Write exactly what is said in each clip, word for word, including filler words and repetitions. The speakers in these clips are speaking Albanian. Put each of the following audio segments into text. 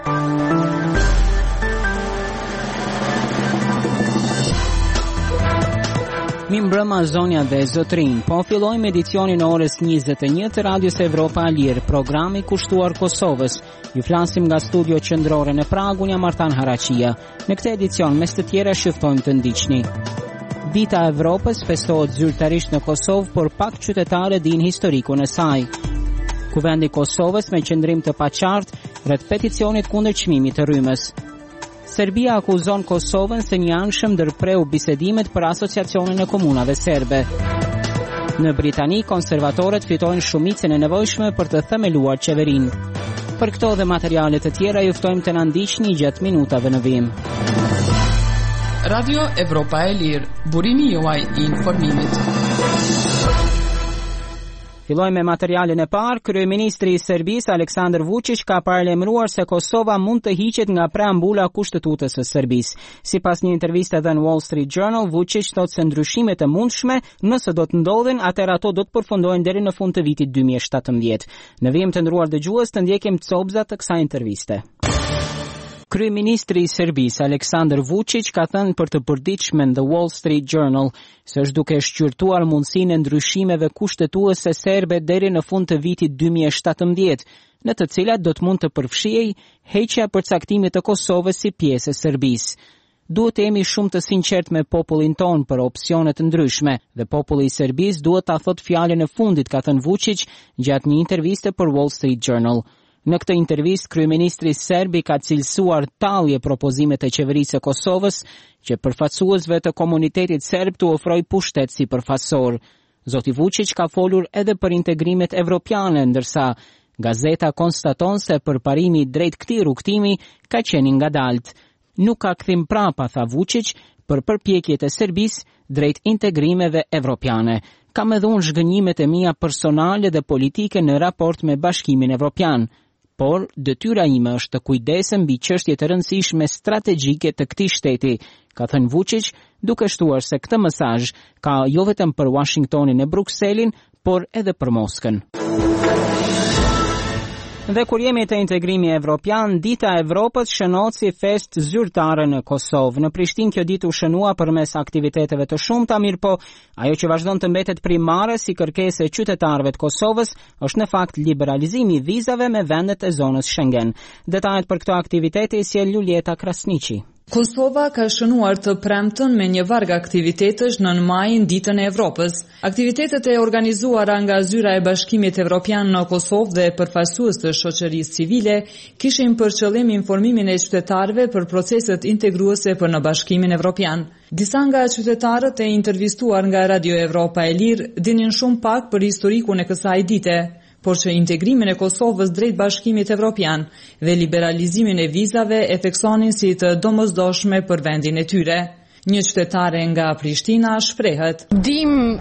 Mimbrëma zonja dhe zotrin, po fillojmë edicionin e orës njëzet e një të Radios Evropa e Lirë, programi kushtuar Kosovës. Ju flasim nga studio qendrore në Prag, unë jam Artan Haraqia. Në këtë edicion, mes të tjera shëftojmë të ndiqni. Dita e Evropës festohet zyrtarisht në Kosovë, por pak qytetare din historikun e saj. Kuvendi i Kosovës me qendrim të paqartë rreth peticionit kundër çmimit të rrymës. Serbia akuzon Kosovën se një anshëm ndërpreu bisedimet për asociacionin e komunave serbe. Në Britani, konservatorët fitojnë shumicën e nevojshme për të themeluar qeverinë. Për këto dhe materiale të tjera ju ftojmë të na ndiqni gjatë minutave në vim. Radio Evropa e Lirë, burimi juaj i informimit. Fillojmë me materialin e parë. Kryeministri i Serbisë Aleksandar Vučić ka paralajmëruar se Kosova mund të hiqet nga preambula kushtetutës së Serbisë. Sipas një interviste në Wall Street Journal, Vučić thotë se ndryshimet e mundshme, nëse do të ndodhin, atëherë ato do të përfundohen deri në fund të vitit dy mijë e shtatëmbëdhjetë. Në vim të nderuar dëgjues, të ndjekim copëzat të kësaj interviste. Kryeministri i Serbisë Aleksandar Vučić ka thënë për të përditshme The Wall Street Journal se është duke shqyrtuar mundësinë e ndryshimeve kushtetuese serbe deri në fund të vitit dy mijë e shtatëmbëdhjetë, në të cilat do të mund të përfshijej heqja e përcaktimit të Kosovës si pjesë e Serbisë. Duhet të jemi shumë të sinqert me popullin ton për opsione të ndryshme dhe populli i Serbisë duhet ta thotë fjalën e fundit, ka thënë Vučić gjatë një interviste për Wall Street Journal. Në këtë intervistë, kryeministri serbi ka cilësuar tallje propozimet e qeverisë së Kosovës që përfaqësuesve të komunitetit serb të ofrojë pushtet si përfaqësor. Zoti Vučić ka folur edhe për integrimet evropiane, ndërsa gazeta konstaton se përparimi drejt këtij rrugtimi ka qenë ngadalt. Nuk ka kthim prapa, tha Vučić, për përpjekjet e Serbisë drejt integrimeve evropiane. Kam edhe unë zhgënjimet e mia personale dhe politike në raport me Bashkimin Evropian. Por detyra ime është të kujdesem mbi çështje të rëndësishme strategjike të këtij shteti, ka thënë Vučić, duke shtuar se këtë mesazh ka jo vetëm për Washingtonin e Brukselin, por edhe për Moskën. Dhe kur jemi të integrimi evropian, Dita e Evropës shënohet si fest zyrtare në Kosovë. Në Prishtinë kjo ditë u shënua përmes aktiviteteve të shumta, mirë po ajo që vazhdon të mbetet primare si kërkesë e qytetarëve të Kosovës është në fakt liberalizimi i vizave me vendet e zonës Schengen. Detajet për këto aktivitete i sjell Julieta Krasniqi. Kosova ka shënuar të premtën me një varg aktivitetesh në majin Ditën e Evropës. Aktivitetet e organizuara nga Zyra e Bashkimit Evropian në Kosovë dhe përfaqësues të shoqërisë civile kishin për qëllim informimin e qytetarëve për proceset integruese për në Bashkimin Evropian. Disa nga qytetarët e intervistuar nga Radio Evropa e Lirë dinin shumë pak për historikun e kësaj dite, por që integrimin e Kosovës drejt Bashkimit Evropian dhe liberalizimin e vizave e theksonin si të domosdoshme për vendin e tyre. Një qytetare nga Prishtina shprehet: Dim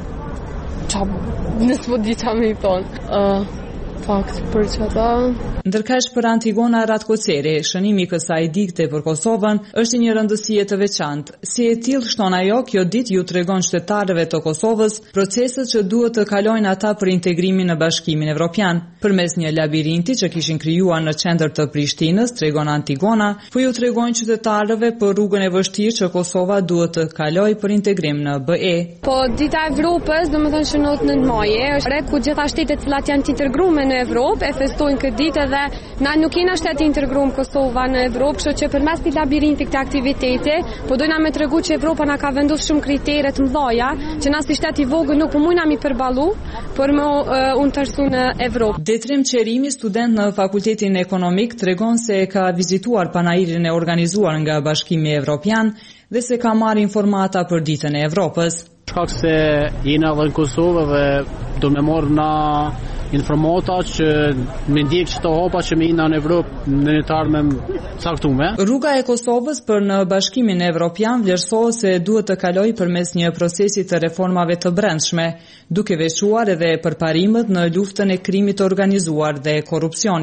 qa nësë po di qa me i thonë. Uh, fakt për që ta... Ndërkaq për Antigona Ratkoceri, shënimi kësaj dite për Kosovën është një rëndësie të veçantë. Si e tillë shton ajo, kjo ditë ju tregon qytetarëve të Kosovës proceset që duhet të kalojnë ata për integrimin në Bashkimin Evropian. Përmes një labirinti që kishin krijuar në qendër të Prishtinës, tregon Antigona, po ju tregojnë qytetarëve për rrugën e vështirë që Kosova duhet të kalojë për integrim në B E. Po Dita e Evropës, domethënë shënohet në maje, është ku gjitha shtetet që janë të integruar në Evropë e festojnë këtë ditë dhe na nuk jena shtetë integruar Kosova në Evropë, kështu që përmes këtij labirinti këtë aktivitete, po dojna me tregu që Evropa na ka vendosur shumë kritere të mëdha, që na si shtet i vogël nuk po mundna mi përballu, por më uh, unë tërsu në Evropë. Detrim Qerimi, student në Fakultetin Ekonomik, tregon se ka vizituar panairin e organizuar nga Bashkimi Evropian dhe se ka marrë informata për Ditën e Evropës. Shkak se jena edhe në Kosovë dhe do me morë na informata që me ndjek që të hopa që me jena në Evropë në një të ardhme caktume. Rruga e Kosovës për në Bashkimin Evropian vlerësohet se duhet të kaloj përmes një procesi të reformave të brendshme, duke veçuar edhe përparimet në luftën e krimit të organizuar dhe korrupsionit.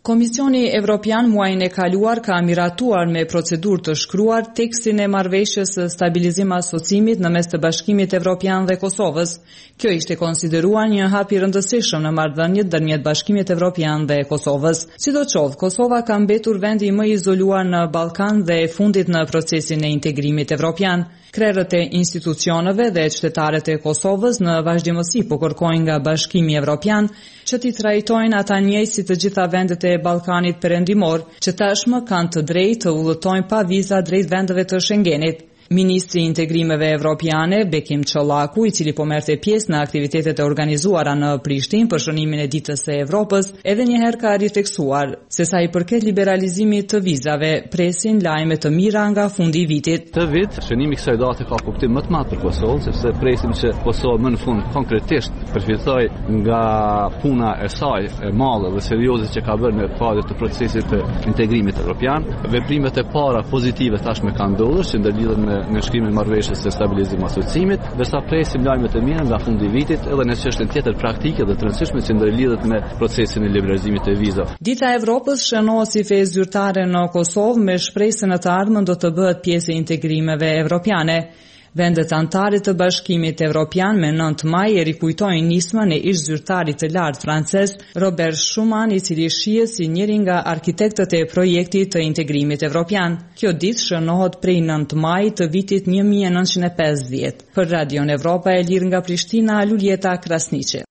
Komisioni Evropian muajin e kaluar ka miratuar me procedurë të shkruar tekstin e marrëveshjes së stabilizim asociimit në mes të Bashkimit Evropian dhe Kosovës. Kjo ishte konsideruar një hap i rëndësishëm në marrëdhëniet ndërmjet Bashkimit Evropian dhe Kosovës. Sidoqoftë, Kosova ka mbetur vendi më i izoluar në Ballkan dhe e fundit në procesin e integrimit evropian. Krerët e institucioneve dhe qytetarët e Kosovës në vazhdimësi po kërkojnë nga Bashkimi Evropian që t'i trajtojnë ata njëjtë si të gjitha vendet e Ballkanit Perëndimor, që tashmë kanë të drejtë të udhëtojnë pa viza drejt vendeve të Schengenit. Ministri i Integrimeve Evropiane, Bekim Çollaku, i cili po merrte pjesë në aktivitetet e organizuara në Prishtinë për shënimin e Ditës së Evropës, edhe një herë ka rifleksuar se sa i përket liberalizimit të vizave, presin lajme të mira nga fundi i vitit. Këtë vit, shënimi i kësaj date ka kuptim më të madh për Kosovën, sepse presim që Kosova më në fund konkretisht përfitojë nga puna e saj e madhe dhe serioze që ka bërë në fazën e procesit të integrimit evropian. Veprimet e para pozitive tashmë kanë ndodhur që ndërlidhen me në shkrimin e marrëveshjes së stabilizimit asociimit, ndërsa presim lajme të mira nga fundi i vitit edhe në çështjen tjetër praktike dhe të rëndësishme që ndërlidhet me procesin e liberalizimit të vizave. Dita e Evropës shënohet si festë zyrtare në Kosovë me shpresën në të ardhmen do të bëhet pjesë e integrimeve evropiane. Vendet anëtare të Bashkimit Evropian me nëntë maj e rikujtojnë nismën e ish zyrtarit të lartë francez Robert Schuman, i cili shihet si njëri nga arkitektët e projektit të integrimit evropian. Kjo ditë shënohet prej nëntë maj të vitit një mijë e nëntëqind e pesëdhjetë. Për Radion Evropa e lirë nga Prishtina, Luljeta Krasniqi.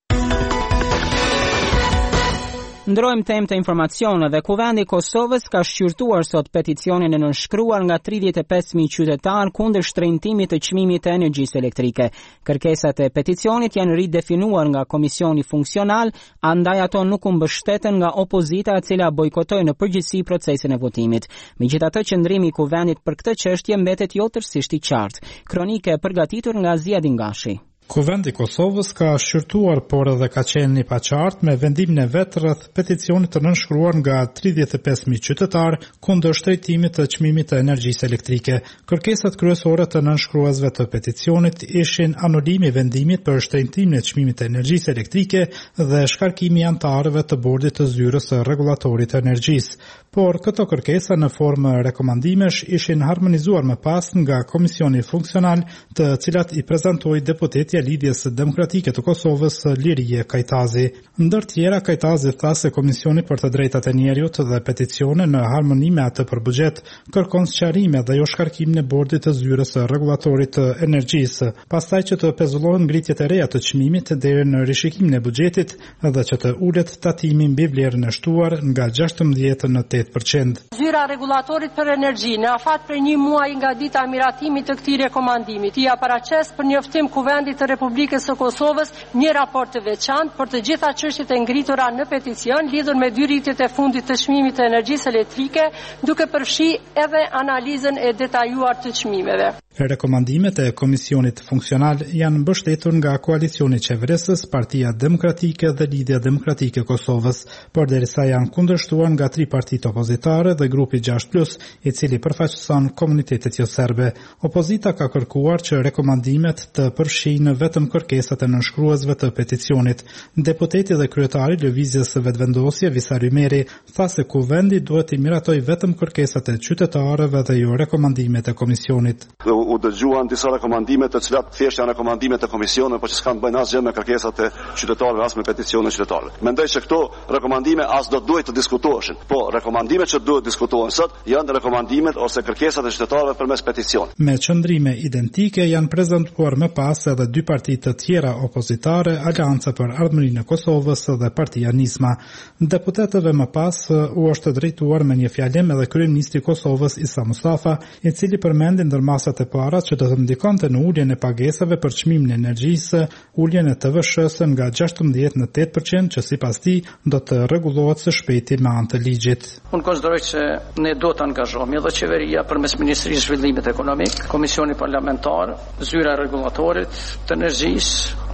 Ndrojmë temë të informacioneve. Kuvendi i Kosovës ka shqyrtuar sot peticionin e nënshkruar nga tridhjetë e pesë mijë qytetarë kundër shtrëngtimit të çmimit të energjisë elektrike. Kërkesat e peticionit janë ridefinuar nga Komisioni Funksional, andaj ato nuk u mbështeten nga opozita, e cila bojkotoi në përgjithësi procesin e votimit. Megjithatë, qëndrimi i kuvendit për këtë çështje mbetet jo tërësisht i qartë. Kronike e përgatitur nga Ziadin Gashi. Kuvendi i Kosovës ka shqyrtuar, por edhe ka qenë i paqartë me vendimin e vet rreth peticionit të nënshkruar nga tridhjetë e pesë mijë qytetar kundër shtrejtimit të çmimit të energjisë elektrike. Kërkesat kryesore të nënshkruesve të peticionit ishin anulimi i vendimit për shtrejtimin e çmimit të energjisë elektrike dhe shkarkimi i anëtarëve të bordit të zyrës së rregullatorit të energjisë. Por këto kërkesa në formë rekomandimesh ishin harmonizuar më pas nga Komisioni Funksional, të cilat i prezantoi deputetja Lidhjes Demokratike të Kosovës Lirie Kajtazi. Ndër tjera, Kajtazi tha se Komisioni për të Drejtat e Njerëzit dhe peticione në harmoni me atë për buxhet kërkon sqarime dhe jo shkarkimin e bordit të zyrës së rregullatorit të energjisë, pastaj që të pezullohen ngritjet e reja të çmimit deri në rishikimin e buxhetit dhe që të ulet tatimi mbi vlerën e shtuar nga gjashtëmbëdhjetë në tetë përqind. Zyra rregullatorit për energji në afat për një muaj nga dita e miratimit të këtij rekomandimi, ia paraqes për njoftim Kuvendit të Republikës së Kosovës një raport të veçantë për të gjitha çështjet e ngritura në peticion lidhur me dy rritjet e fundit të çmimit të energjisë elektrike, duke përfshirë edhe analizën e detajuar të çmimeve. Rekomandimet e Komisionit Funksional janë mbështetur nga Koalicioni Qeverisës, Partia Demokratike dhe Lidhja Demokratike e Kosovës, por derisa janë kundërshtuar nga tri partitë opozitare dhe grupi gjashtë plus, i cili përfaqëson komunitetet jo serbe. Opozita ka kërkuar që rekomandimet të përfshijnë vetëm kërkesat e nënshkruesve të peticionit. Deputeti dhe kryetari i Lëvizjes së Vetvendosje, Visar Ymeri, tha se kuvendi duhet i miratoj vetëm kërkesat e qytetarëve dhe jo rekomandimet e komisionit. U dëgjuan disa rekomandime të cilat thjesht janë rekomandime të komisionit, por që s'kan të bëjnë asgjë me kërkesat e qytetarëve, as me peticionet e qytetarëve. Mendoj se këto rekomandime as do duhet të diskutoheshin. Po, rekomandimet që duhet diskutohen sot janë rekomandimet ose kërkesat e qytetarëve përmes peticionit. Me qëndrime identike janë prezantuar më pas edhe dy parti të tjera opozitare, Alianca për Ardhmërinë e Kosovës dhe Partia Nisma. Deputetëve më pas u është drejtuar me një fjalim edhe kryeministri i Kosovës Isa Mustafa, i cili përmendi ndër masat e para që do të ndikonte në uljen e pagesave për çmimin e energjisë, uljen e T V S-së nga gjashtëmbëdhjetë në tetë përqind, që sipas tij do të rregullohet së shpejti me anë të ligjit. Unë konsideroj se ne do të angazhohemi edhe qeveria përmes Ministrisë Zhvillimit Ekonomik, Komisioni Parlamentar, Zyra e Rregullatorit të Energjisë,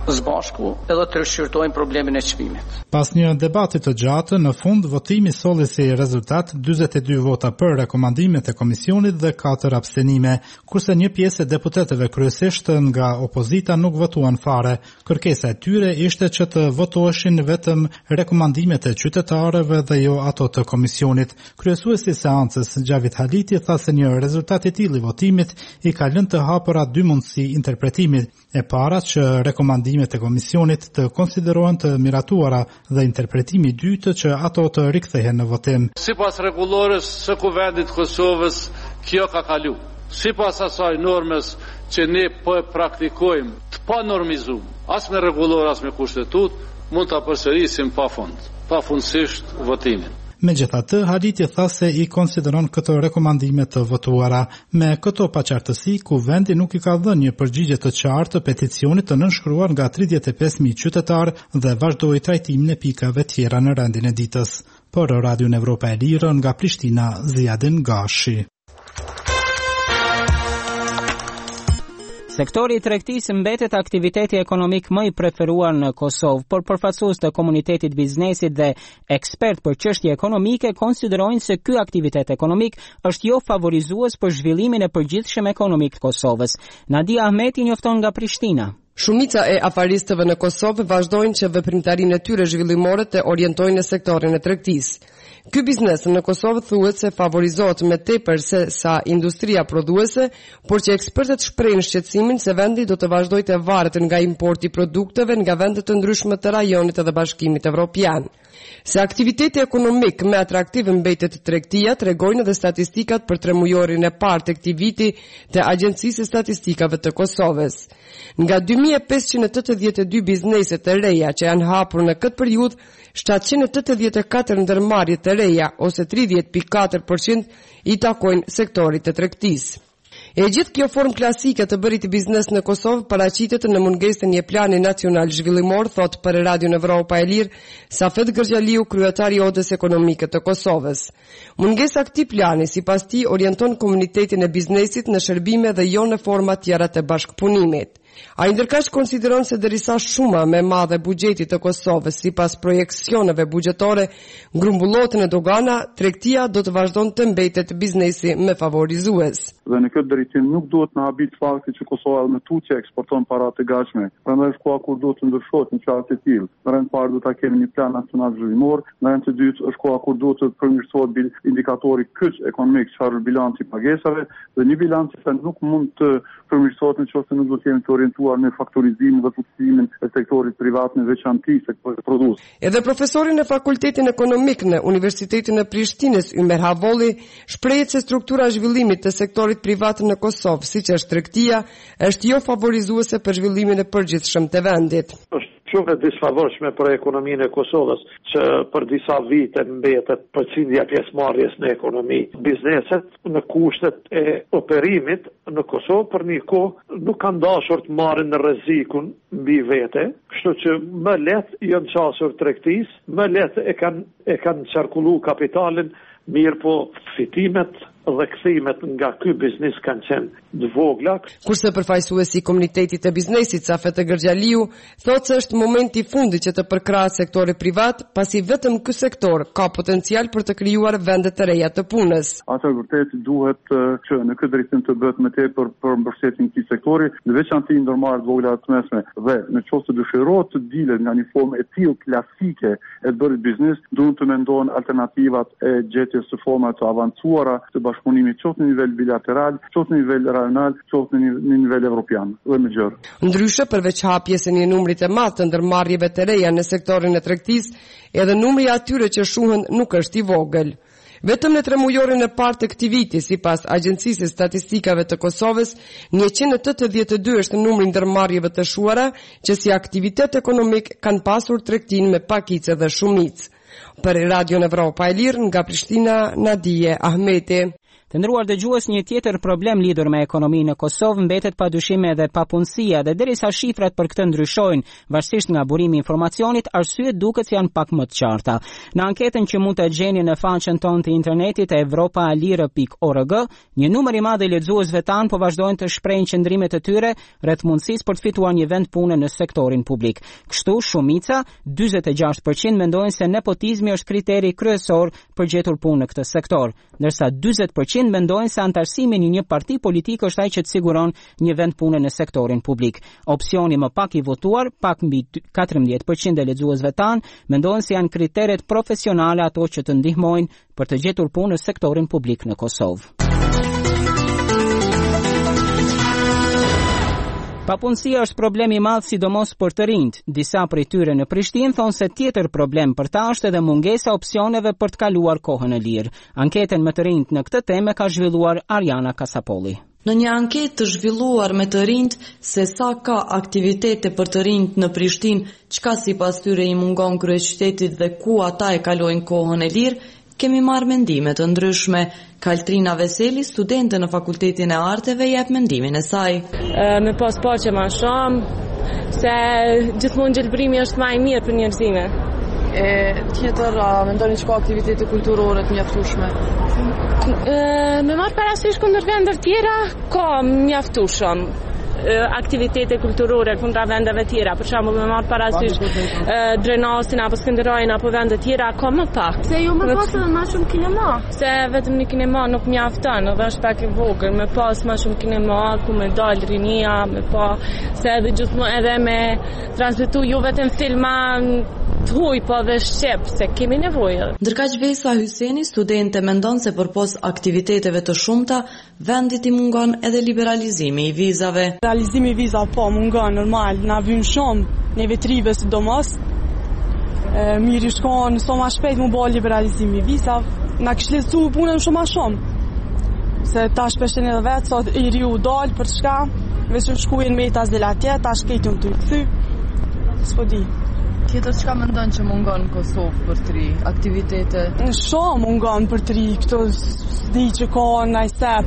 zbashku edhe të rishqyrtojmë problemin e çmimit. Pas një debati të gjatë, në fund votimi solli si rezultat dyzet e dy vota për rekomandimet e komisionit dhe katër abstenime, kurse një pjesë e deputetëve kryesisht nga opozita nuk votuan fare. Kërkesa e tyre ishte që të votoheshin vetëm rekomandimet e qytetarëve dhe jo ato të komisionit. Kryesuesi i seancës Gjavit Haliti tha se një rezultat i tillë i votimit i ka lënë të hapura dy mundësi interpretimi. E para që rekomandimet e komisionit të konsiderohen të miratuara dhe interpretimi i dytë që ato të rikthehen në votim. Sipas rregullores së Kuvendit të Kosovës, kjo ka kalu. Sipas asaj normës që ne po e praktikojmë të panormizuar, as me rregullor as me kushtetut, mund ta përsërisim pafund, pafundësisht votimin. Megjithatë, Haliti tha se i konsideron këto rekomandime të votuara. Me këto paqartësi, Kuvendi nuk i ka dhënë një përgjigje të qartë peticionit të nënshkruar nga tridhjetë e pesë mijë qytetar dhe vazhdoi trajtimin e pikave tjera në rendin e ditës. Për Radion Evropa e Lirë nga Prishtina, Ziadin Gashi. Sektori i tregtisë mbetet aktiviteti ekonomik më i preferuar në Kosovë, por përfaqësues të komunitetit biznesit dhe ekspert për çështje ekonomike konsiderojnë se ky aktivitet ekonomik është jo favorizues për zhvillimin e përgjithshëm ekonomik të Kosovës. Nadia Ahmeti njofton nga Prishtina. Shumica e afaristëve në Kosovë vazhdojnë që veprimtarinë e tyre zhvillimore të orientojnë në sektorin e tregtisë. Ky biznes në Kosovë thuhet se favorizohet me tepër se sa industria prodhuese, por që ekspertët shprehin shqetësimin se vendi do të vazhdojë të varet nga importi i produkteve nga vende të ndryshme të rajonit dhe Bashkimit Evropian. Se aktiviteti ekonomik më atraktiv mbetet tregtia, tregojnë edhe statistikat për tremujorin e parë të këtij viti të Agjencisë së Statistikave të Kosovës. Nga dy mijë e pesëqind e tetëdhjetë e dy biznese të reja që janë hapur në këtë periudhë, shtatëqind e tetëdhjetë e katër ndërmarrje të reja ose tridhjetë pikë katër përqind i takojnë sektorit të tregtisë. E gjithë kjo formë klasike të bërit biznes në Kosovë paraqitet në mungesën e një plani nacional zhvillimor, thot për Radion Evropa e Lirë Safet Gërgjaliu, kryetari i Odës Ekonomike të Kosovës. Mungesa e këtij plani sipas tij orienton komunitetin e biznesit në shërbime dhe jo në forma tjera të bashkëpunimit. A i ndërkaq konsideron se derisa shuma me madhe buxhetit të Kosovës sipas projeksioneve buxhetore grumbullohet në dogana, tregtia do të vazhdon të mbetet biznesi më favorizues. Dhe në këtë drejtim nuk duhet na habit fakti që Kosova në tutje eksporton para të gatshme. Prandaj shkoa kur duhet të ndryshohet në çast të tillë. Në rend parë do ta kemi një plan nacional zhvillimor, në rend të dytë është koha kur duhet të përmirësohet indikatori kyç ekonomik, çfarë bilanci pagesave dhe një bilanc që nuk mund të përmirësohet nëse nuk do të kemi të orientuar në faktorizimin dhe fuqizimin e sektorit privat në veçantë sektorit prodhues. Edhe profesorin e Fakultetin Ekonomik në Universitetin e Prishtinës, Ymer Havolli, shprehet se struktura e zhvillimit të sektorit privat në Kosovë, siç është tregtia, është jo favorizuese për zhvillimin e përgjithshëm të vendit. Shumë e disfavorshme për ekonominë e Kosovës, që për disa vite mbetet përqindja pjesëmarrjes në ekonomi. Bizneset në kushtet e operimit në Kosovë për një kohë nuk kanë dashur të marrin rrezikun mbi vete, kështu që më lehtë janë qasur tregtisë, më lehtë e kanë e kanë qarkulluar kapitalin, mirë po fitimet dhe kthimet nga ky biznes kanë qenë të vogla. Kurse përfaqësuesi i komunitetit të biznesit Safet Gërgjaliu thotë se është momenti i fundit që të përkrahet sektori privat, pasi vetëm ky sektor ka potencial për të krijuar vende të reja të punës. Atë vërtet duhet që në këtë drejtim të bëhet më tepër për mbështetjen e këtij sektori, në veçantë ndërmarrjet vogla të mesme dhe në qoftë se dëshirohet të dilet nga një formë e tillë klasike e të bërit biznes, duhet të mendohen alternativat e gjetjes së forma të avancuara të bashkëpunimit qoftë në nivel bilateral, qoftë në nivel rajonal, qoftë në nivel evropian dhe më gjërë. Ndryshe, përveç hapjes së një numri të madh të ndërmarrjeve të reja në sektorin e tregtisë, edhe numri i atyre që shuhen nuk është i vogël. Vetëm në tremujorin e parë të këtij viti, sipas Agjencisë së Statistikave të Kosovës, njëqind e tetëdhjetë e dy është numri i ndërmarrjeve të shuara që si aktivitet ekonomik kanë pasur tregtinë me pakicë dhe shumicë. Për Radion Evropa e Lirë nga Prishtina, Nadije Ahmeti. Të nderuar dëgjues, një tjetër problem lidhur me ekonominë në Kosovë mbetet padyshim edhe papunësia dhe derisa shifrat për këtë ndryshojnë, varësisht nga burimi i informacionit, arsyet duket se janë pak më të qarta. Në anketën që mund të gjeni në faqen tonë të internetit evropaalire pikë org, një numër i madh i lexuesve tan po vazhdojnë të shprehin qëndrimet e tyre rreth mundësisë për të fituar një vend pune në sektorin publik. Kështu, shumica, dyzet e gjashtë përqind mendojnë se nepotizmi është kriteri kryesor për gjetur punë në këtë sektor, ndërsa dyzet përqind mendojnë se antarësimi në një parti politik është ai që të siguron një vend pune në sektorin publik. Opsioni më pak i votuar, pak mbi katërmbëdhjetë përqind e lexuesve tan, mendojnë se janë kriteret profesionale ato që të ndihmojnë për të gjetur punë në sektorin publik në Kosovë. Papunësia është problem i madh sidomos për të rinjt. Disa prej tyre në Prishtinë thonë se tjetër problem për ta është edhe mungesa opsioneve për të kaluar kohën e lirë. Anketën me të rinjt në këtë temë ka zhvilluar Ariana Kasapolli. Në një anketë të zhvilluar me të rinjt se sa ka aktivitete për të rinjt në Prishtinë, çka sipas tyre i mungon kryeqytetit dhe ku ata e kalojnë kohën e lirë, kemi marrë mendime të ndryshme. Kaltrina Veseli, studente në Fakultetin e Arteve, jep mendimin e saj. Me pas paqe ma shumë, se gjithmonë gjelbrimi është ma i mirë për njerëzime. E tjetër, a mendoni që ka aktivitete kulturore të mjaftueshme? Me marrë parasysh kundër vendeve tjera, ka mjaftueshëm aktivitete kulturore kundra vendeve tjera, për shembull me marrë parasysh Drenasin apo Skënderajin apo vende tjera, ka më pak. Se ju më pas edhe më shumë kinema? Se vetëm një kinema nuk mjafton, edhe është pak i vogël, me pas më shumë kinema ku me dal rinia, me pa se edhe gjithmonë edhe me transmetu jo vetëm filma të huj, po dhe shqip, se kemi nevojë. Ndërkaq Vesa Hyseni, studente, mendon se përpos aktiviteteve të shumta, vendit i mungon edhe liberalizimi i vizave. Liberalizimi i vizave po mungon normal, na vjen shumë, neve trive sidomos. Mirë i shkon, so ma shpejt mu bo liberalizimi i vizave, na kish lecu punën shumë ma shumë. Se ta shpeshten edhe vetë, sot i riu dalë për të shka, veç u shkujen me ta zela tje, ta shkejtën të i këthy, s'po di. Tjetër çka mendon që mungon në Kosovë për të ri, aktivitete? Shumë mungon për të ri, këto s'di që ka naj sep.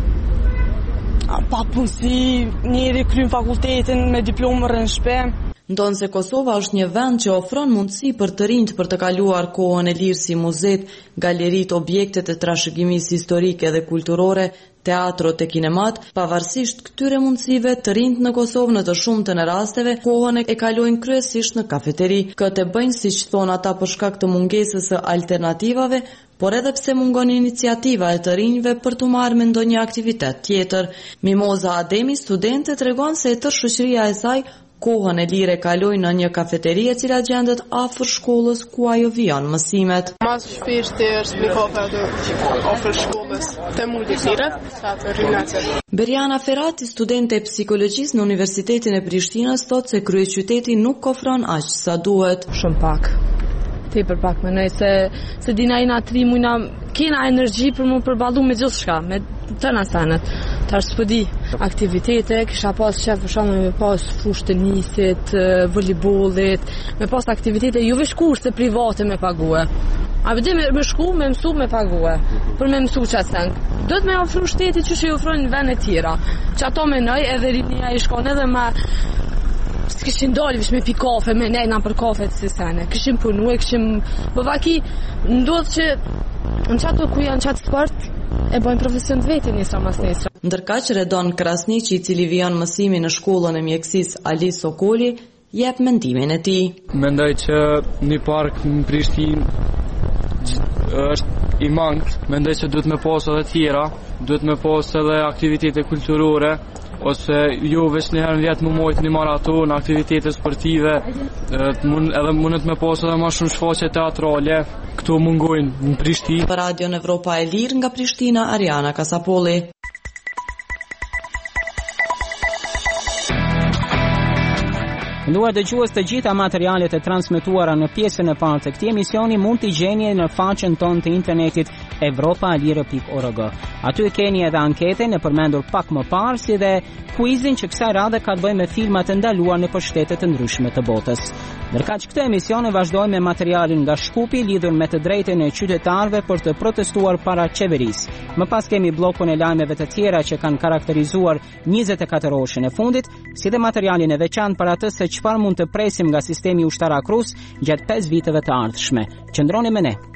Pa punësi, njeri kryen fakultetin me diplomë rrën shpe. Ndonë se Kosova është një vend që ofron mundësi për të rinjt për të kaluar kohën e lirë si muzet, galerit, objektet e trashëgimisë historike dhe kulturore, teatrot e kinemat, pavarësisht këtyre mundësive, të rinjt në Kosovë në të shumtën e rasteve kohën e kalojnë kryesisht në kafeteri. Këtë bëjnë siç thon ata për shkak të mungesës së alternativave, por edhe pse mungon iniciativa e të rinjve për të marrë me ndonjë aktivitet tjetër. Mimoza Ademi, studente, tregon se e tërë shoqëria e saj kohën e lirë e kalojnë në një kafeteri e cila gjendet afër shkollës ku ajo vijon mësimet. Mas shpesh të është me kafe atë afër shkollës, të mund të lirë, sa të rrinacë. Beriana Ferati, studente e psikologjisë në Universitetin e Prishtinës, thotë se kryeqyteti nuk ofron aq sa duhet. Shumë pak. Tepër pak mendoj se se dina ina tri mujna kena energji për mu përballu me gjithçka, me tëna senet. Tash s'po di, aktivitete, kisha pas qef për shkak me pas fushë tenisit, voleybollit, me pas aktivitete jo veç kurse private me pague. A vëdi me, me shku, me mësu, me pague, për me mësu që sen. Do të me ofru shteti që që i ofrojnë në vende tjera, që ato menoj edhe rinia i shkon edhe ma s'kishin dalë vish me pi kafe, me nejna për kafe të si sene. Kishim punu e kishim... Bëvaki, ndodhë që në qato ku janë qatë sport, e bojnë profesion të vetë njësra mas njësra. Ndërkaq Redon Krasniqi, i cili vijon mësimi në shkollën e mjekësisë Ali Sokoli, jep mendimin e tij. Mendoj që një park në Prishtinë është i mangët. Mendoj që duhet me pas edhe tjera, duhet me pas edhe aktivitete kulturore, ose jo veç një herë në vjetë më mojtë një maraton, aktivitete sportive, edhe mundet me pas edhe ma shumë shfaqje teatrale, këto mungojnë në Prishtinë. Për Radion Evropa e Lirë nga Prishtina, Ariana Kasapolli. Nduar dëgjues, të gjitha materialet e transmetuara në pjesën e parë të këtij emisioni mund t'i gjeni në faqen tonë të internetit evropa e lirë pikë org. Aty keni edhe anketën e përmendur pak më parë, si dhe quizin që kësaj radhe ka të bëjë me filmat e ndaluar në shtete të ndryshme të botës. Ndërkaq këtë emision e vazhdojmë me materialin nga Shkupi lidhur me të drejtën e qytetarëve për të protestuar para qeverisë. Më pas kemi bllokun e lajmeve të tjera që kanë karakterizuar njëzet e katër orëshin e fundit, si dhe materialin e veçantë për atë se çfarë mund të presim nga sistemi ushtarak rus gjatë pesë viteve të ardhshme. Qëndroni me ne.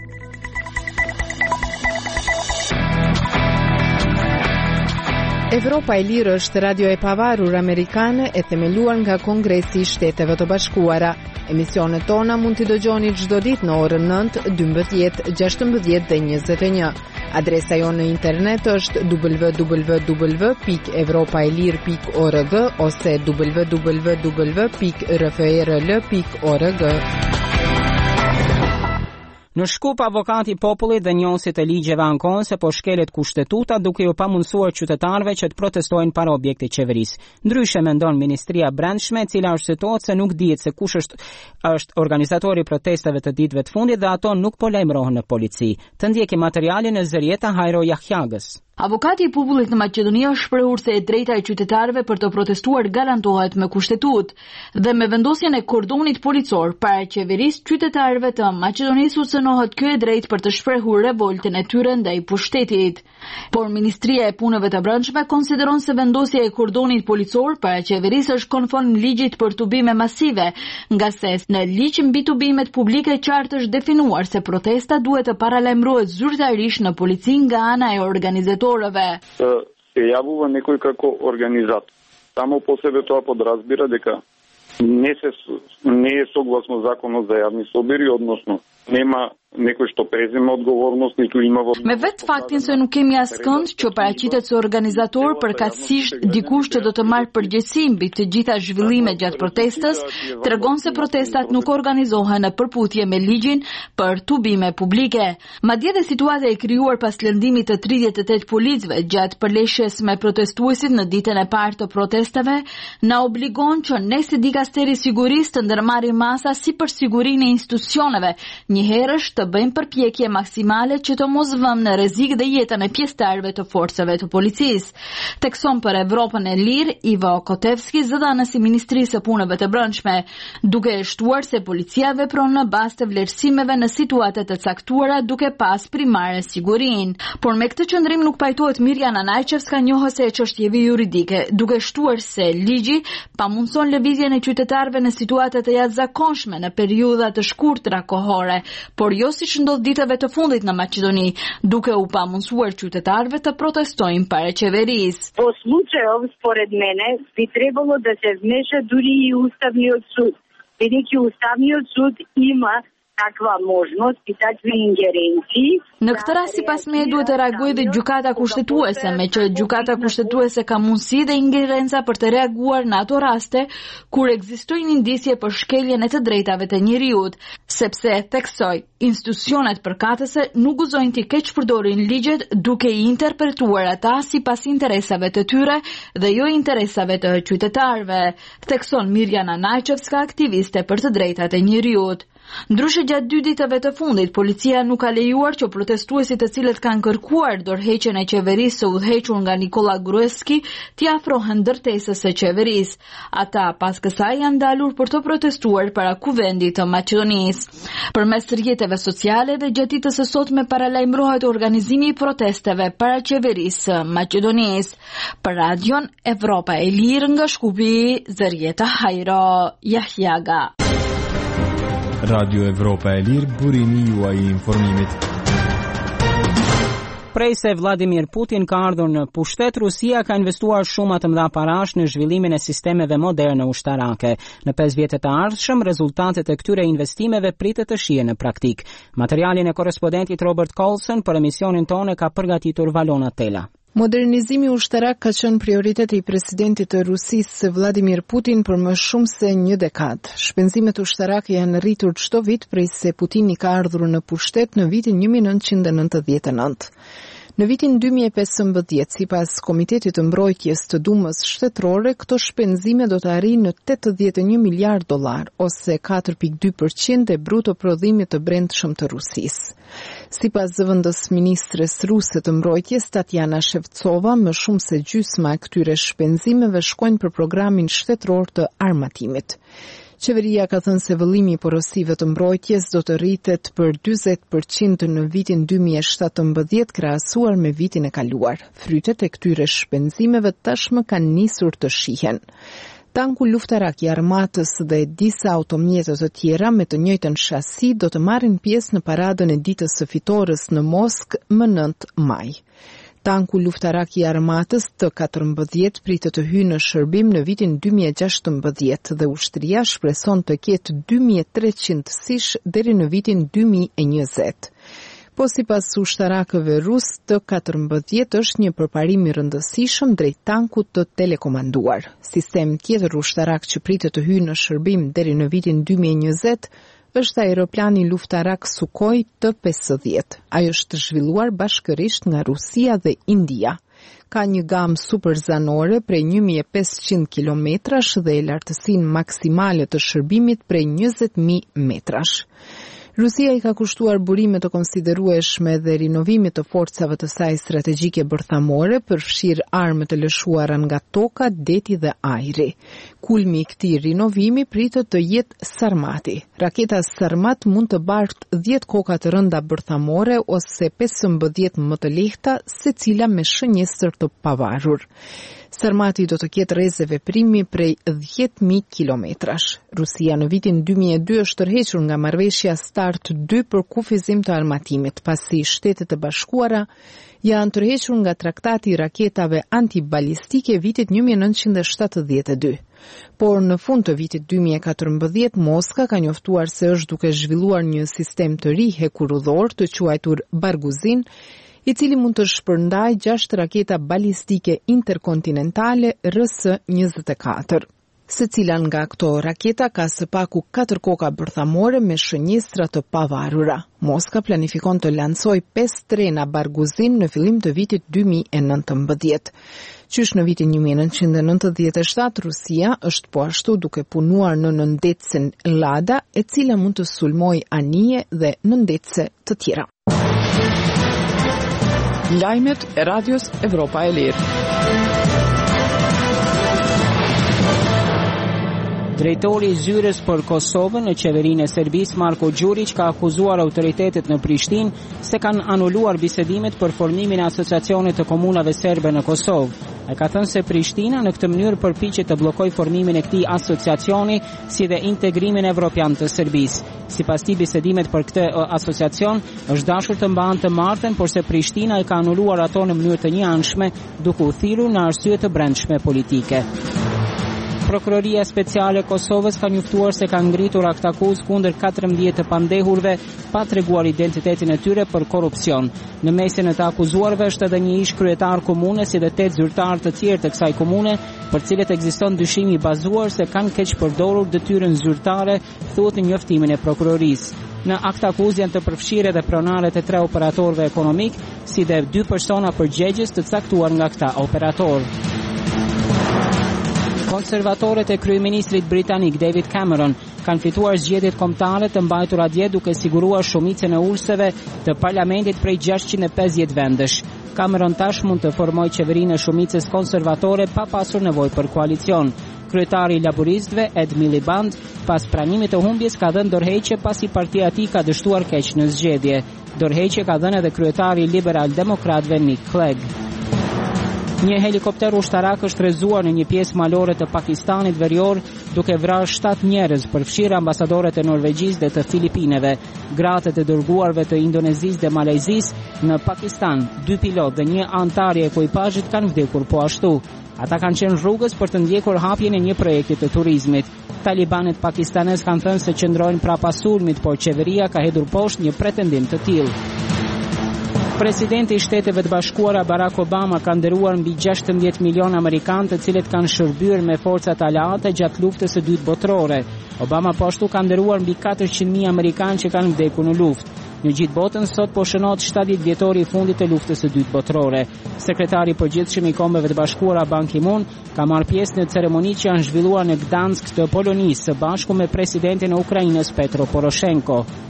Evropa e Lirë është radio e pavarur amerikane e themeluar nga Kongresi i Shteteve të Bashkuara. Emisionet tona mund t'i dëgjoni çdo ditë në orën nëntë, dymbëdhjetë, gjashtëmbëdhjetë dhe njëzet e një. Adresa jonë në internet është w w w pikë evropaelir pikë org ose w w w pikë r f e r l pikë org. Në Shkup, avokati i popullit dhe njohësit e ligjeve ankon se po shkelet kushtetuta duke u pamundsuar qytetarëve që të protestojnë para objektit qeverisë. Ndryshe mendon Ministria e Brendshme, e cila arsyetohet se nuk dihet se kush është është organizatori i protestave të ditëve të fundit dhe ato nuk po lajmërohen në polici. Të ndjekim materialin e Zërieta Hajro Jahjagës. Avokati i popullit në Maqedoni është shprehur se e drejta e qytetarëve për të protestuar garantohet me kushtetut dhe me vendosjen e kordonit policor para qeverisë, qytetarëve të Maqedonisë u cënohet ky e drejtë për të shprehur revoltën e tyre ndaj pushtetit. Por Ministria e Punëve të Brendshme konsideron se vendosja e kordonit policor para qeverisë është konform ligjit për tubime masive, nga se në ligj mbi tubimet publike qartë është definuar se protesta duhet të paralajmërohet zyrtarisht në polici nga ana e organizatorëve. Се јавува некој како организатор. Само по себе тоа подразбира дека не се не е согласно законот за јавни собери, односно нема некој што презема одговорност, ниту има во... Me vetë faktin se nuk kemi askënd që paraqitet si organizator përkatësisht dikush që do të marrë përgjegjësi mbi të gjitha zhvillimet gjatë protestës, tregon se protestat nuk organizohen në përputhje me ligjin për tubime publike. Madje dhe situata e krijuar pas lëndimit të tridhjetë e tetë policëve gjatë përleshjes me protestuesit në ditën e parë të protestave na obligon që ne si dikasteri sigurisë të ndërmarrim masa si për sigurinë e institucioneve, njëherësh të bëjmë përpjekje maksimale që të mos vëmë në rrezik dhe jetën e pjesëtarëve të forcave të policisë. Tekson për Evropën e Lirë, Ivo Kotevski, zëdhënës i Ministrisë së Punëve të Brendshme, duke e shtuar se policia vepron në bazë të vlerësimeve në situata të caktuara duke pas primare sigurinë. Por me këtë qëndrim nuk pajtohet Mirjana Najçevska, njohëse e çështjeve juridike, duke shtuar se ligji pamundson lëvizjen e qytetarëve në situata të jashtëzakonshme në periudha të shkurtra kohore, por jo siç ndodh ditëve të fundit në Maqedoni, duke u pamundsuar qytetarëve të protestojnë para qeverisë. По случајов, според мене, би требало да се вмеша дури и Уставниот суд, бидејќи Уставниот суд има takva možnost i takve ingerenciji. Në këtë rast sipas me duhet të reagojë dhe gjykata kushtetuese, me që gjykata kushtetuese ka mundësi dhe ingerenca për të reaguar në ato raste kur ekzistojnë indicje për shkeljen e të drejtave të njeriut, sepse theksoj, institucionet përkatëse nuk gëzojnë të keq përdorin ligjet duke i interpretuar ata sipas interesave të tyre dhe jo interesave të qytetarëve, thekson Mirjana Najçevska, aktiviste për të drejtat e njeriut. Ndryshe gjatë dy ditëve të fundit, policia nuk ka lejuar që protestuesit të cilët kanë kërkuar dorëheqjen e qeverisë së udhëhequr nga Nikola Gruevski t'i afrohen ndërtesës së qeverisë. Ata pas kësaj janë dalur për të protestuar para kuvendit të Maqedonisë. Përmes rrjeteve sociale dhe gjatë ditës së sotme paralajmërohet organizimi i protesteve para qeverisë së Maqedonisë. Për Radion Evropa e Lirë nga Shkupi, Zërieta Hajro Jahjaga. Radio Evropa e Lirë, burimi juaj i informimit. Prej se Vladimir Putin ka ardhur në pushtet, Rusia ka investuar shumë të mëdha parash në zhvillimin e sistemeve moderne ushtarake. Në pesë vjetet e ardhshëm, rezultatet e këtyre investimeve pritet të shihen në praktik. Materialin e korrespondentit Robert Colson për emisionin tonë ka përgatitur Valona Tela. Modernizimi ushtarak ka qenë prioritet i presidentit të Rusisë Vladimir Putin për më shumë se një dekadë. Shpenzimet ushtarake janë rritur çdo vit prej se Putini ka ardhur në pushtet në vitin një mijë nëntëqind e nëntëdhjetë e nëntë. Në vitin dy mijë e pesëmbëdhjetë, sipas Komitetit të Mbrojtjes të Dumës Shtetërore, këto shpenzime do të arrijnë në tetëdhjetë e një miliard dollar, ose katër pikë dy përqind e bruto prodhimit të brendshëm të Rusisë. Sipas zëvendës ministres ruse të mbrojtjes Tatiana Shevtsova, më shumë se gjysma e këtyre shpenzimeve shkojnë për programin shtetëror të armatimit. Qeveria ka thënë se vëllimi i porosive të mbrojtjes do të rritet për dyzet përqind në vitin dy mijë e shtatëmbëdhjetë krahasuar me vitin e kaluar. Frytet e këtyre shpenzimeve tashmë kanë nisur të shihen. Tanku luftarak i armatës dhe disa automjete të tjera me të njëjtën shasi do të marrin pjesë në paradën e ditës së fitores në Moskë më nëntë maj. Tanku luftarak i armatës të katërmbëdhjetë pritet të hyjë në shërbim në vitin dy mijë e gjashtëmbëdhjetë dhe ushtria shpreson të ketë dy mijë e treqind sish deri në vitin dy mijë e njëzet. Po sipas ushtarakëve rus, të katërmbëdhjetë është një përparim i rëndësishëm drejt tankut të telekomanduar. Sistem tjetër ushtarak që pritet të hyjë në shërbim deri në vitin dy mijë e njëzet është aeroplani luftarak Sukhoi T pesëdhjetë. Ai është zhvilluar bashkërisht nga Rusia dhe India. Ka një gamë superzanore prej një mijë e pesëqind kilometrash dhe lartësinë maksimale të shërbimit prej njëzet mijë metrash. Rusia i ka kushtuar burime të konsiderueshme dhe rinovimit të forcave të saj strategjike bërthamore, përfshirë armë të lëshuara nga toka, deti dhe ajri. Kulmi i këtij rinovimi pritet të jetë Sarmati. Raketa Sarmat mund të bartë dhjetë koka të rënda bërthamore ose pesëmbëdhjetë më të lehta, secila me shënjestër të pavarur. Sarmati do të ketë rreze veprimi prej dhjetë mijë kilometrash. Rusia në vitin dy mijë e dy është tërhequr nga marrëveshja Start dy për kufizim të armatimit, pasi Shtetet e Bashkuara janë tërhequr nga traktati i raketave antibalistike vitit një mijë e nëntëqind e shtatëdhjetë e dy. Por në fund të vitit dy mijë e katërmbëdhjetë, Moska ka njoftuar se është duke zhvilluar një sistem të ri hekurudhor të quajtur Barguzin, i cili mund të shpërndaj gjashtë raketa balistike interkontinentale R S njëzet e katër. Secila nga këto raketa ka së paku katër koka bërthamore me shënjestra të pavarura. Moska planifikon të lancojë pesë trena Barguzin në fillim të vitit dy mijë e nëntëmbëdhjetë. Qysh në vitin një mijë e nëntëqind e nëntëdhjetë e shtatë, Rusia është po ashtu duke punuar në nëndecën Lada, e cila mund të sulmojë anije dhe nëndece të tjera. Lajmet e Radios Evropa e Lirë. Drejtori i zyrës për Kosovën në qeverinë e Serbisë, Marko Đurić, ka akuzuar autoritetet në Prishtinë se kanë anuluar bisedimet për formimin e asociacionit të komunave serbe në Kosovë. Ai ka thënë se Prishtina në këtë mënyrë përpiqet të bllokojë formimin e këtij asociacioni si dhe integrimin evropian të Serbisë. Sipas tij, bisedimet për këtë asociacion është dashur të mbahen të martën, por se Prishtina i ka anuluar ato në mënyrë të njëanshme, duke u thirrur në arsye të brendshme politike. Prokuroria Speciale e Kosovës ka njoftuar se ka ngritur aktakuzë kundër katërmbëdhjetë të pandehurve pa treguar identitetin e tyre për korrupsion. Në mesin e të akuzuarve është edhe një ish kryetar komune si dhe tetë zyrtar të tjerë të kësaj komune, për cilët ekziston dyshimi i bazuar se kanë keq përdorur detyrën zyrtare, thuhet në njoftimin e prokurorisë. Në aktakuzë janë të përfshirë edhe pronaret e tre operatorëve ekonomik, si dhe dy persona përgjegjës të caktuar nga këta operatorë. Konservatorët e kryeministrit britanik David Cameron kanë fituar zgjedhjet kombëtare të mbajtura dje duke siguruar shumicën e ulëseve të parlamentit prej gjashtëqind e pesëdhjetë vendesh. Cameron tash mund të formojë qeverinë e shumicës konservatore pa pasur nevojë për koalicion. Kryetari i laboristëve Ed Miliband, pas pranimit të humbjes, ka dhënë dorëheqje pasi partia e tij ka dështuar keq në zgjedhje. Dorëheqje ka dhënë edhe kryetari i liberal-demokratëve Nick Clegg. Një helikopter ushtarak është rrezuar në një pjesë malore të Pakistanit verior, duke vrarë shtatë njerëz, përfshirë ambasadorët e Norvegjisë dhe të Filipineve, gratë e dërguarve të Indonezisë dhe Malezisë në Pakistan. Dy pilot dhe një antar i ekuipazhit kanë vdekur po ashtu. Ata kanë qenë rrugës për të ndjekur hapjen e një projekti të turizmit. Talibanët pakistanez kanë thënë se qëndrojnë prapa sulmit, por qeveria ka hedhur poshtë një pretendim të tillë. Presidenti i Shteteve të Bashkuara Barack Obama ka nderuar mbi gjashtëmbëdhjetë milion amerikanë të cilët kanë shërbyer me forcat aleate gjatë luftës së dytë botërore. Obama po ashtu ka nderuar mbi katërqind mijë amerikanë që kanë vdekur në luftë. Në gjithë botën sot po shënohet shtatëdhjetë vjetori i fundit të luftës së dytë botërore. Sekretari i përgjithshëm i Kombeve të Bashkuara Ban Ki-moon ka marrë pjesë në ceremonitë që janë zhvilluar në Gdansk të Polonisë së bashku me presidentin e Ukrainës Petro Poroshenko.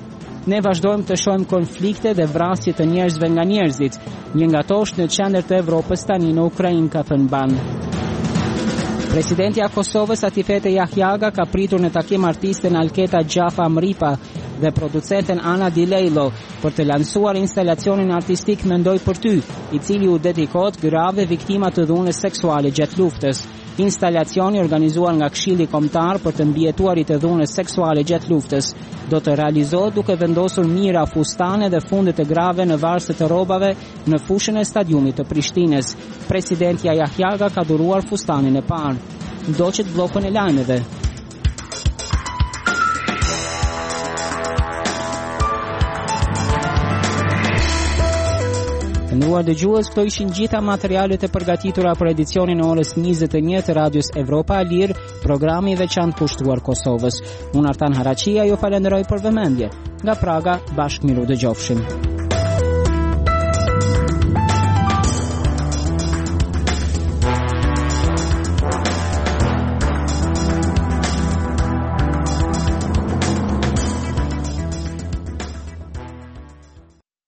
Ne vazhdojmë të shohim konflikte dhe vrasje të njerëzve nga njerëzit. Një nga to është në qendër të Evropës tani në Ukrainë, ka thënë Ban. Presidenti i Kosovës Atifete Jahjaga ka pritur në takim artisten Alketa Gjafa Mripa dhe producenten Ana Dilejlo për të lansuar instalacionin artistik Mendoj për ty, i cili u dedikohet grave viktima të dhunës seksuale gjatë luftës. Instalacioni organizuar nga Këshilli Kombëtar për të mbijetuarit të dhunës seksuale gjatë luftës do të realizohet duke vendosur mira fustane dhe funde të grave në varëse të rrobave në fushën e stadiumit të Prishtinës. Presidenti Jahjaga ka dhuruar fustanin e parë. Ndoqet bllokun e lajmeve. Nderuar dëgjues, këto ishin gjitha materialet e përgatitura për edicionin e orës njëzet e një të Radios Evropa e Lirë, programi i veçantë kushtuar Kosovës. Unë Artan Haraqia ju falenderoj për vëmendje. Nga Praga, bashkë miru dëgjofshim.